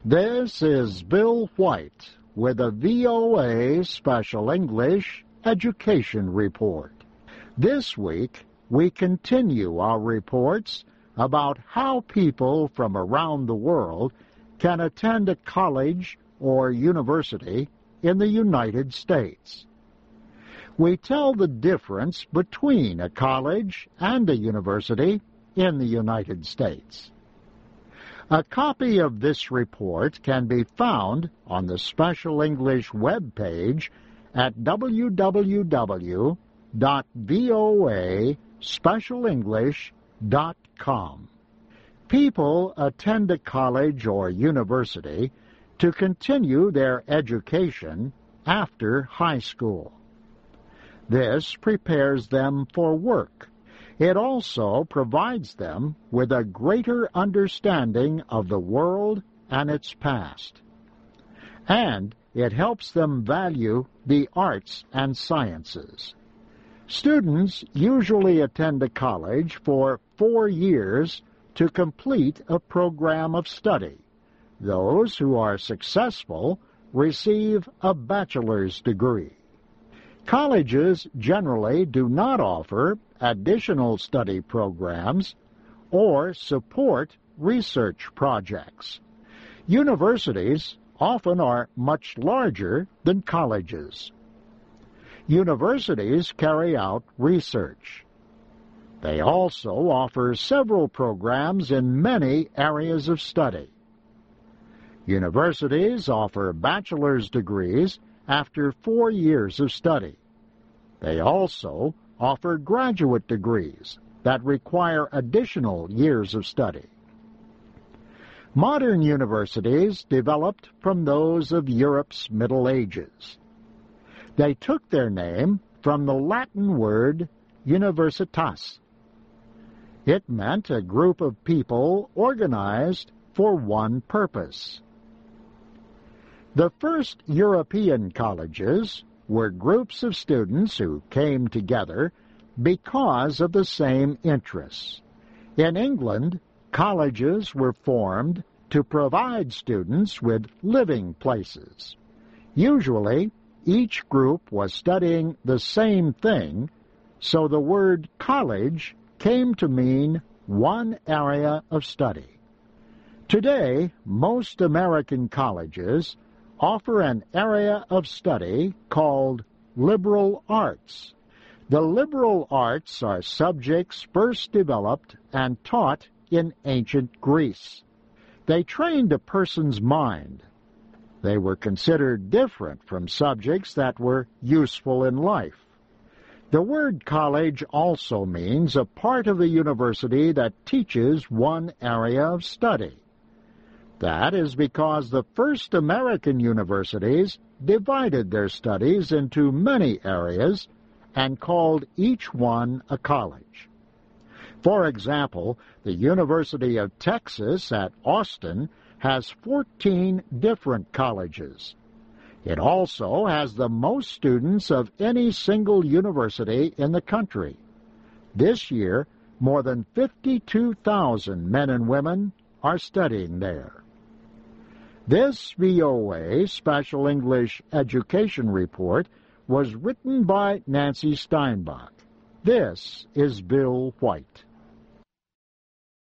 This is Bill White with a VOA Special English Education Report. This week, we continue our reports about how people from around the world can attend a college or university in the United States. We tell the difference between a college and a university in the United States. A copy of this report can be found on the Special English web page at www.voaspecialenglish.com. People attend a college or university to continue their education after high school. This prepares them for work. It also provides them with a greater understanding of the world and its past. And it helps them value the arts and sciences. Students usually attend a college for 4 years to complete a program of study. Those who are successful receive a bachelor's degree. Colleges generally do not offer additional study programs or support research projects. Universities often are much larger than colleges. Universities carry out research. They also offer several programs in many areas of study. Universities offer bachelor's degrees after 4 years of study. They also offer graduate degrees that require additional years of study. Modern universities developed from those of Europe's Middle Ages. They took their name from the Latin word universitas. It meant a group of people organized for one purpose. The first European colleges were groups of students who came together because of the same interests. In England, colleges were formed to provide students with living places. Usually, each group was studying the same thing, so the word college came to mean one area of study. Today, most American colleges offer an area of study called liberal arts. The liberal arts are subjects first developed and taught in ancient Greece. They trained a person's mind. They were considered different from subjects that were useful in life. The word college also means a part of the university that teaches one area of study. That is because the first American universities divided their studies into many areas and called each one a college. For example, the University of Texas at Austin has 14 different colleges. It also has the most students of any single university in the country. This year, more than 52,000 men and women are studying there. This VOA Special English Education Report was written by Nancy Steinbach. This is Bill White.